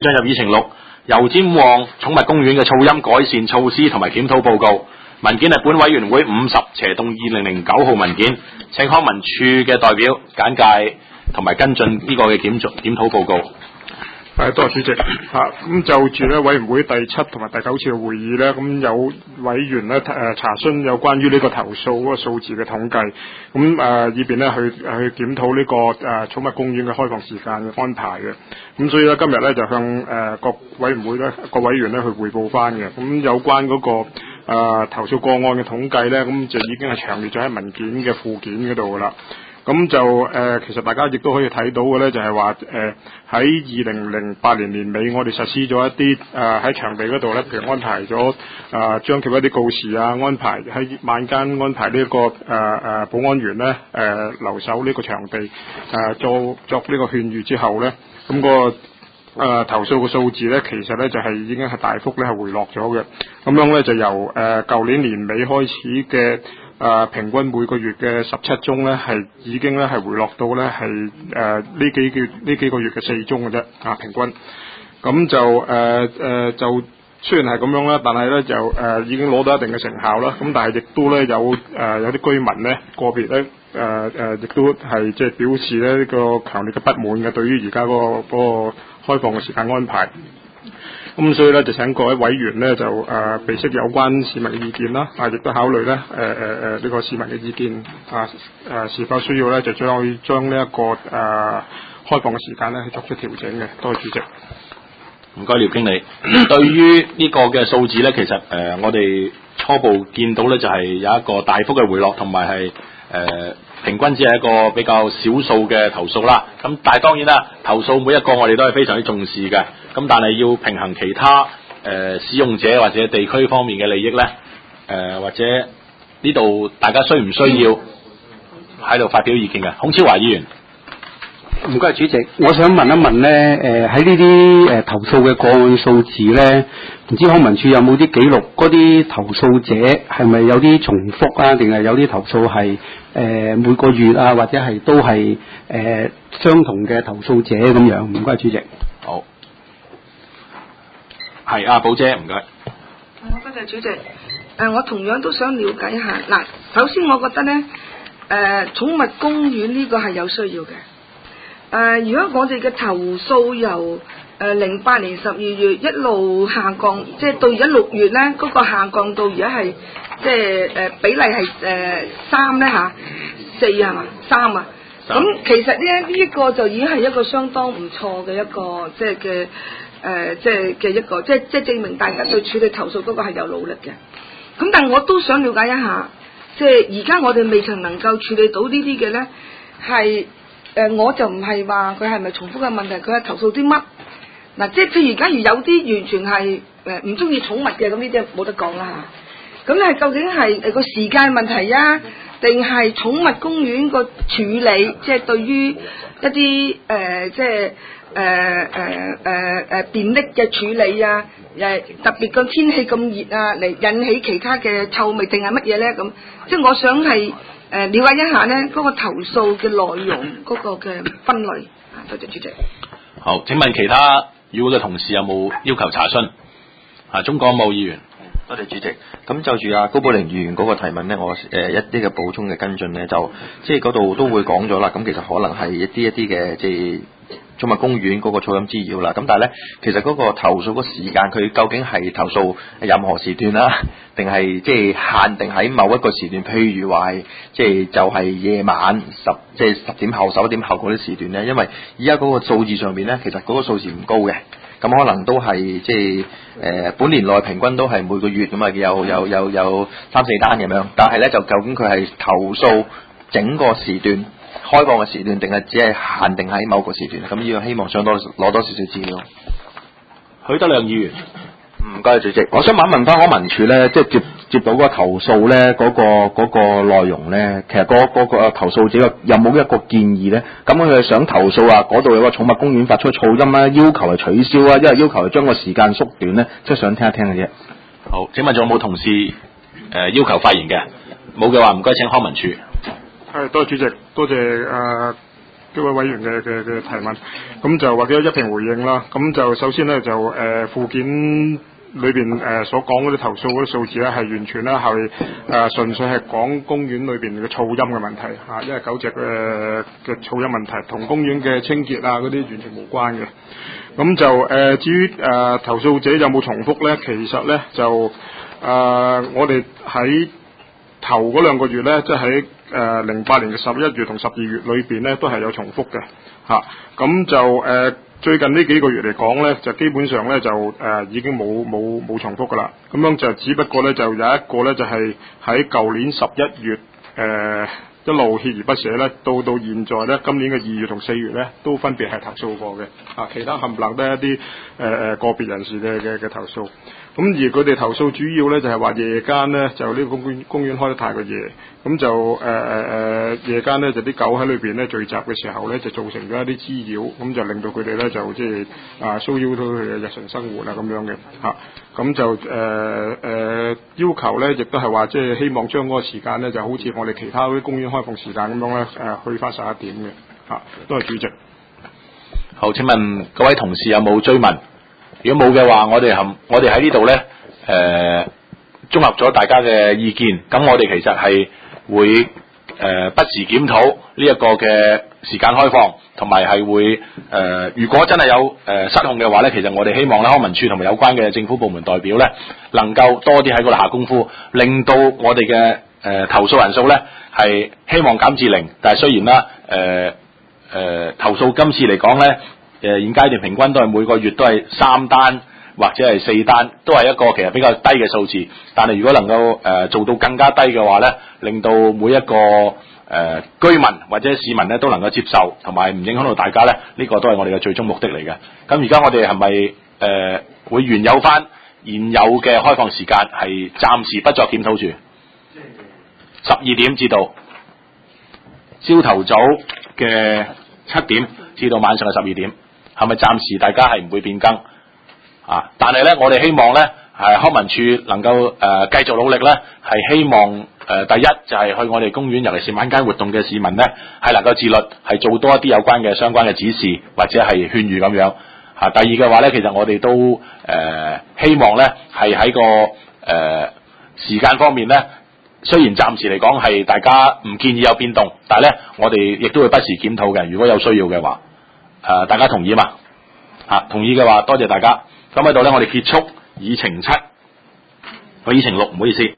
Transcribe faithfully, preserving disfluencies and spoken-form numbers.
進入議程六，油尖旺寵物公園嘅噪音改善措施同埋檢討報告。文件係本委員會五十斜動二零零九號文件，請康文署嘅代表簡介同埋跟進呢個嘅檢檢討報告。 係，多謝主席。嚇、啊，咁就住咧委員會第七同埋第九次嘅會議咧，咁有委員咧誒、呃、查詢有關於呢個投訴嗰個數字嘅統計，咁誒、呃、以便咧去去檢討呢、這個誒寵、呃、物公園嘅開放時間嘅安排嘅。咁所以咧今日咧就向誒、呃、各委員會咧各委員咧去彙報翻嘅。咁有關嗰、那個誒、呃、投訴個案嘅統計咧，咁就已經係詳列咗喺文件嘅附件嗰度噶啦。咁就誒、呃，其實大家亦都可以睇到嘅咧，就係話誒喺二零零八年年尾，我哋實施咗一啲誒喺場地嗰度咧，譬如安排咗誒張貼一啲告示啊，安排喺晚間安排呢、這、一個誒誒、呃、保安員咧誒、呃、留守呢個場地誒、呃、作作呢個勸喻之後咧，咁、那個誒、呃、投訴嘅數字咧，其實咧就係、是、已經係大幅咧係回落咗嘅。咁樣咧就由誒舊、呃、年年尾開始嘅。誒、呃、平均每個月嘅十七宗咧，係已經咧係回落到咧係誒呢幾個呢幾個月嘅四宗嘅啫啊平均。咁就誒誒、呃呃、就雖然係咁樣啦，但係咧就誒、呃、已經攞到一定嘅成效啦。咁但係亦都咧有誒、呃、有啲居民咧個別咧誒誒亦都係即係表示咧呢個強烈嘅不滿嘅，對於而家嗰個嗰、嗰個開放嘅時間安排。咁所以咧就請各位委員咧就誒備悉有關市民嘅意見啦，啊亦都考慮咧誒誒誒呢個市民嘅意見啊誒、啊、是否需要咧就將將呢一個誒、啊、開放嘅時間咧去作出調整嘅。多謝主席。 唔該，廖經理。對於呢個嘅數字咧，其實誒、呃、我哋初步見到咧就係有一個大幅嘅回落，同埋係誒平均只係一個比較少數嘅投訴啦。咁但係當然啦，投訴每一個我哋都係非常之重視嘅。咁但係要平衡其他誒、呃、使用者或者地區方面嘅利益咧，誒、呃、或者呢度大家需唔需要喺度發表意見嘅？孔超華議員， 唔該主席，我想問一問咧，誒喺呢啲誒投訴嘅個案數字咧，唔知康文署有冇啲記錄？嗰啲投訴者係咪有啲重複啊？定係有啲投訴係誒、呃、每個月啊，或者係都係誒、呃、相同嘅投訴者咁樣？唔該主席。 好。係啊，寶姐，唔該。 多謝主席。誒、呃，我同樣都想了解一下。嗱，首先我覺得咧，誒、呃，寵物公園呢個係有需要嘅。誒、呃，如果我哋嘅投訴由誒零八年十二月一路下降，即係到而家六月咧，嗰、那個下降到而家係即係誒比例係誒三咧吓，四係嘛，三啊。咁其實咧呢一、這個就已經係一個相當唔錯嘅一個即係嘅。誒、呃，即係嘅一個，即係即係證明大家對處理投訴嗰個係有努力嘅。咁但係我都想了解一下，即係而家我哋未曾能夠處理到呢啲嘅咧，係誒、呃，我就唔係話佢係咪重複嘅問題，佢係投訴啲乜？嗱，即係譬如假如有啲完全係誒唔中意寵物嘅，咁呢啲冇得講啦嚇。咁係究竟係誒個時間問題啊，定係寵物公園個處理，即係對於一啲誒、呃、即係。誒誒誒誒便溺嘅處理啊，誒特別個天氣咁熱啊，嚟引起其他嘅臭味定係乜嘢咧？咁即係我想係誒、呃、了解一下咧，嗰、那個投訴嘅內容嗰個嘅分類啊。多謝主席。 好，請問其他與會嘅同事有冇要求查詢？啊，鍾國武議員。 多謝主席。咁就住阿高寶玲議員嗰個提問咧，我誒、呃、一啲嘅補充嘅跟進咧，就即係嗰度都會講咗啦。咁其實可能係一啲一啲嘅即係。寵物公園嗰個噪音滋擾啦，咁但係咧，其實嗰個投訴個時間，佢究竟係投訴任何時段啦，定係即係限定喺某一個時段？譬如話係即係就係、是、夜晚十即係十點後、十一點後嗰啲時段咧，因為而家嗰個數字上邊咧，其實嗰個數字唔高嘅，咁可能都係即係誒本年內平均都係每個月咁啊，有有有有三四單咁樣，但係咧就究竟佢係投訴整個時段？開放嘅時段定係只係限定喺某個時段？咁呢個希望想多攞多少少資料。 許德亮議員， 唔該主席，我想問一問翻康文署咧，即係接接到嗰個投訴咧，嗰、嗰個嗰、嗰個內容咧，其實嗰、嗰、嗰個投訴者有冇一個建議咧？咁佢想投訴啊，嗰度有個寵物公園發出噪音啦，要求係取消啊，因為要求係將個時間縮短咧，即係想聽一聽嘅啫。 好，請問仲有冇同事誒、呃、要求發言嘅？冇嘅話，唔該請康文署。 係，多謝主席，多謝誒幾位委員嘅嘅嘅提問，咁就或者一併回應啦。咁就首先咧就誒、呃、附件裏邊誒、呃、所講嗰啲投訴嗰啲數字咧，係完全咧係誒純粹係講公園裏邊嘅噪音嘅問題嚇、啊，因為狗隻嘅嘅噪音問題同公園嘅清潔啊嗰啲完全無關嘅。咁就誒、呃、至於誒、呃、投訴者有冇重複咧？其實咧就誒、呃、我哋喺頭嗰兩個月咧，即係喺誒零八年嘅十一月同十二月裏邊咧，都係有重複嘅嚇。咁、啊、就誒、呃、最近呢幾個月嚟講咧，就基本上咧就誒、呃、已經冇冇冇重複噶啦。咁樣就只不過咧就有一個咧就係喺舊年十一月誒、呃、一路鍥而不捨咧，到到現在咧今年嘅二月同四月咧都分別係投訴過嘅。啊，其他冚唪唥都係一啲誒誒個別人士嘅嘅嘅投訴。咁而佢哋投訴主要咧就係話夜間咧就呢個公園公園開得太過夜，咁就誒誒誒夜間咧就啲狗喺裏邊咧聚集嘅時候咧就造成咗一啲滋擾，咁就令到佢哋咧就即係啊騷擾到佢哋嘅日常生活啊咁樣嘅嚇，咁就誒誒、呃呃、要求咧亦都係話即係希望將嗰個時間咧就好似我哋其他嗰啲公園開放時間咁樣咧誒去翻十一點嘅嚇，多謝主席。 好，請問各位同事有冇追問？如果冇嘅話，我哋含我哋喺呢度咧，誒、呃、綜合咗大家嘅意見，咁我哋其實係會誒、呃、不時檢討呢一個嘅時間開放，同埋係會誒、呃，如果真係有誒、呃、失控嘅話咧，其實我哋希望咧康文署同埋有關嘅政府部門代表咧，能夠多啲喺嗰度下功夫，令到我哋嘅誒投訴人數咧係希望減至零。但係雖然啦，誒、呃、誒、呃、投訴今次嚟講咧。誒現階段平均都係每個月都係三單或者係四單，都係一個其實比較低嘅數字。但係如果能夠誒、呃、做到更加低嘅話咧，令到每一個誒、呃、居民或者市民咧都能夠接受，同埋唔影響到大家咧，呢、這個都係我哋嘅最終目的嚟嘅。咁而家我哋係咪誒會原有翻現有嘅開放時間係暫時不作檢討住？十二點至到朝頭早嘅七點至到晚上嘅十二點。係咪暫時大家係唔會變更啊？但係咧，我哋希望咧，係康文署能夠誒、呃、繼續努力咧，係希望誒、呃、第一就係、是、去我哋公園，尤其是晚間活動嘅市民咧，係能夠自律，係做多一啲有關嘅相關嘅指示或者係勸喻咁樣。啊，第二嘅話咧，其實我哋都誒、呃、希望咧，係喺個誒、呃、時間方面咧，雖然暫時嚟講係大家唔建議有變動，但係咧，我哋亦都會不時檢討嘅，如果有需要嘅話。誒、呃，大家同意嘛？嚇、啊，同意嘅話，多謝大家。咁喺度咧，我哋結束議程七，個議程六，唔好意思。